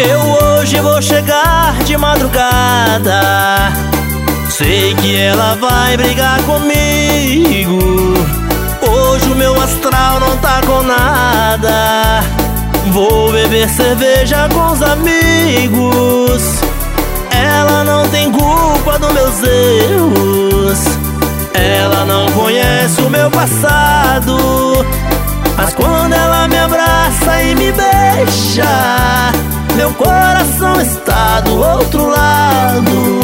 Eu hoje vou chegar de madrugada. Sei que ela vai brigar comigo. Hoje o meu astral não tá com nada. Vou beber cerveja com os amigos. Ela não tem culpa dos meus erros. Ela não conhece o meu passado. Mas quando ela me abraça e me beija, meu coração está do outro lado.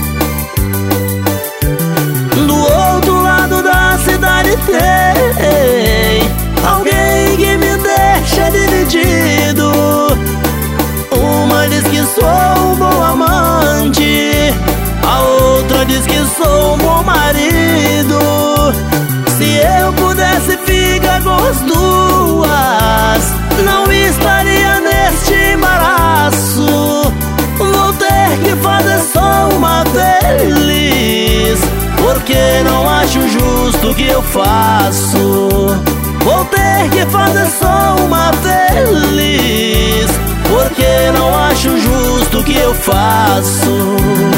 Do outro lado da cidade tem alguém que me deixa dividido. Uma diz que sou um bom amante, a outra diz que sou um bom marido. Se eu pudesse ficar com as duas, não estaria neste embaraço. Vou ter que fazer só uma feliz, porque não acho justo o que eu faço. Vou ter que fazer só uma feliz, porque não acho justo o que eu faço.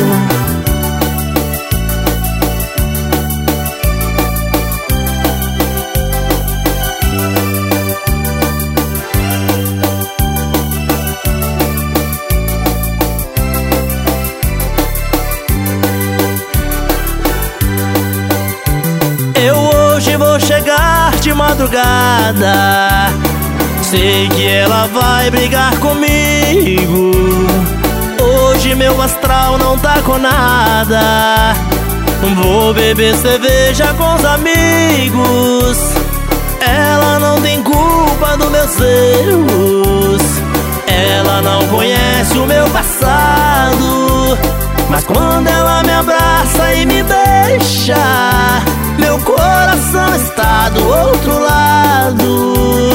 Eu hoje vou chegar de madrugada. Sei que ela vai brigar comigo. Hoje meu astral não tá com nada. Vou beber cerveja com os amigos. Ela não tem culpa dos meus erros. Ela não conhece o meu passado. Mas quando ela me abraça e me beija, meu coração está do outro lado.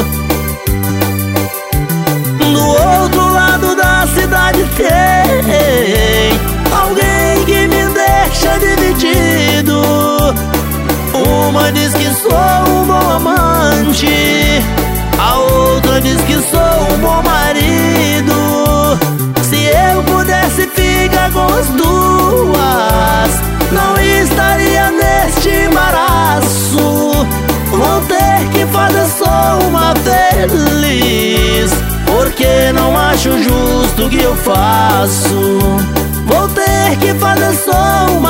Do outro lado da cidade tem alguém que me deixa dividido. Uma diz que sou um bom amante, a outra diz que sou um bom marido. Se eu pudesse ficar com as duas, não estaria neste embaraço. Vou ter que fazer só uma feliz, porque não acho justo o que eu faço. Vou ter que fazer só uma